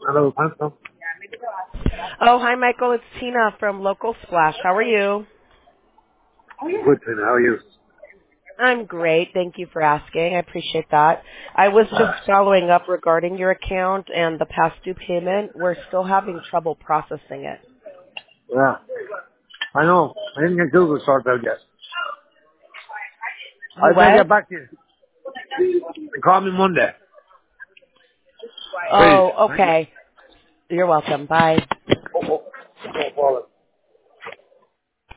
Hello, Michael. Oh, hi, Michael. It's Tina from Local Splash. How are you? Good, Tina. How are you? I'm great. Thank you for asking. I appreciate that. I was just following up regarding your account and the past due payment. We're still having trouble processing it. Yeah, I know. I didn't get Google sorted out yet. You I better what? get back to you. Call me Monday. Please. Oh, Thank you. okay. You're welcome. Bye.